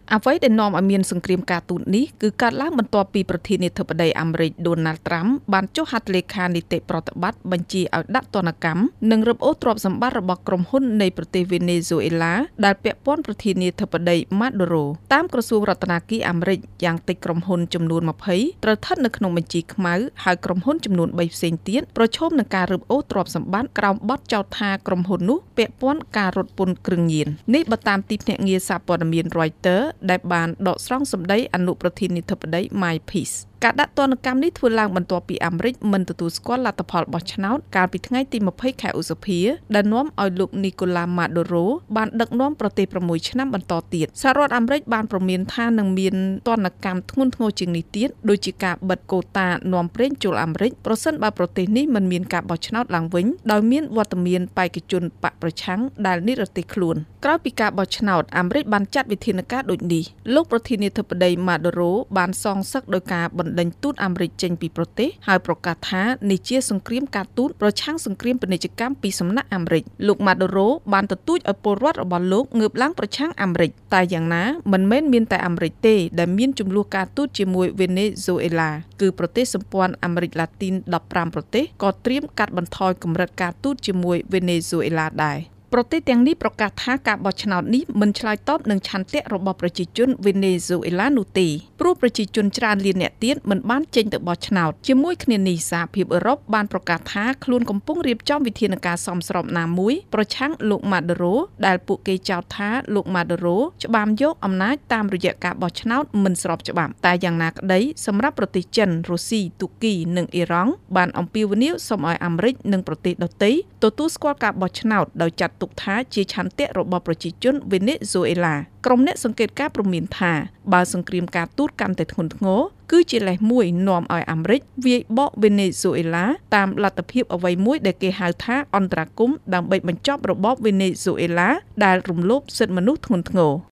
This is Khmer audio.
អ្វីដែលនាំឲ្យមានសង្គ្រាមការទូតនេះគឺកើតឡើងបន្ទាប់ពីប្រធានាធិបតីអាមេរិក Donald Trump បានចុះហត្ថលេខានីតិប្រតិបត្តិបញ្ជាឲ្យដាក់ទណ្ឌកម្មនិងរឹបអូសទ្រព្យសម្បត្តិរបស់ក្រុមហ៊ុននៃប្រទេសវេណេស៊ុយអេឡាដែលពាក់ព័ន្ធប្រធានាធិបតី Maduro តាមក្រសួងរដ្ឋាភិបាលអាមេរិកយ៉ាងតិចក្រុមហ៊ុនចំនួន20ត្រូវស្ថិតនៅក្នុងបញ្ជីខ្មៅហើយក្រុមហ៊ុនចំនួន3ផ្សេងទៀតប្រឈមនឹងការរឹបអូសទ្រព្យសម្បត្តិក្រោមបទចោទថាក្រុមហ៊ុននោះពាក់ព័ន្ធការរត់ពន្ធគ្រឿងញៀននេះបើតាមទីភ្នាក់ងារសារព័ត៌មាន Reuters ដែលបានដកស្រង់សម្ដីអនុប្រធានាធិបតី Mike Pence ការដាក់ទណ្ឌកម្មនេះធ្វើឡើងបន្ទាប់ពីអាមេរិកមិនទទួលស្គាល់លទ្ធផលបោះឆ្នោតកាលពីថ្ងៃទី20ខែឧសភាដែលនាំឲ្យលោក Nicolas Maduro បានដឹកនាំប្រទេស6ឆ្នាំបន្តទៀតសហរដ្ឋអាមេរិកបានព្រមានថានឹងមានទណ្ឌកម្មធ្ងន់ធ្ងរជាងនេះទៀតដូចជាការបិទកូតានាំប្រេងចូលអាមេរិកប្រសិនបើប្រទេសនេះមិនមានការបោះឆ្នោតឡើងវិញដោយមានវត្តមានបេក្ខជនបកប្រឆាំងដែលនិរទេសខ្លួនក្រោយពីការបោះឆ្នោតអាមេរិកបានចាត់វិធានការដូចនេះលោកប្រធានាធិបតី Maduro បានសងសឹកដោយការបណ្ដេញទូតអាមេរិកចេញពីប្រទេសហើយប្រកាសថានេះជាសង្គ្រាមការទូតប្រឆាំងសង្គ្រាមពាណិជ្ជកម្មពីសំណាក់អាមេរិកលោក Maduro បានទទូចឲ្យពលរដ្ឋរបស់លោកងើបឡើងប្រឆាំងអាមេរិកតែយ៉ាងណាមិនមែនមានតែអាមេរិកទេដែលមានចំនួនការទូតជាមួយវេណេស៊ុយអេឡាគឺប្រទេសសម្ព័ន្ធអាមេរិកឡាទីន15ប្រទេសក៏ត្រៀមកាត់បន្ថយកម្រិតការទូតជាមួយវេណេស៊ុយអេឡាដែរប្រទេសទាំងនេះប្រកាសថាការបោះឆ្នោតនេះមិនឆ្លើយតបនឹងឆន្ទៈរបស់ប្រជាជនវេណេស៊ុយអេឡានោះទេព្រោះប្រជាជនច្រើនលានអ្នកទៀតមិនបានចេញទៅបោះឆ្នោតជាមួយគ្នានេះសហភាពអឺរ៉ុបបានប្រកាសថាខ្លួនកំពុងរៀបចំវិធានការសមស្របណាមួយប្រឆាំងលោក Maduro ដែលពួកគេចោទថាលោក Maduro ច្បាមយកអំណាចតាមរយៈការបោះឆ្នោតមិនស្របច្បាប់តែយ៉ាងណាក្តីសម្រាប់ប្រទេសចិនរុស្ស៊ីទូគីនិងអ៊ីរ៉ង់បានអំពាវនាវសូមឲ្យអាមេរិកនិងប្រទេសដទៃទទួលស្គាល់ការបោះឆ្នោតដោយចាត់ទុកថាជាឆន្ទៈរបស់ប្រជាជនវេណេស៊ុយអេឡាក្រុមអ្នកសង្កេតការណ៍ព្រមានថាបើសង្គ្រាមការទូតកាន់តែធ្ងន់ធ្ងរគឺជាលេសមួយនាំឲ្យអាមេរិកវាយបកវេណេស៊ុយអេឡាតាមលទ្ធភាពអ្វីមួយដែលគេហៅថាអន្តរាគមន៍ដើម្បីបញ្ចប់របបវេណេស៊ុយអេឡាដែលរំលោភសិទ្ធិមនុស្សធ្ងន់ធ្ងរ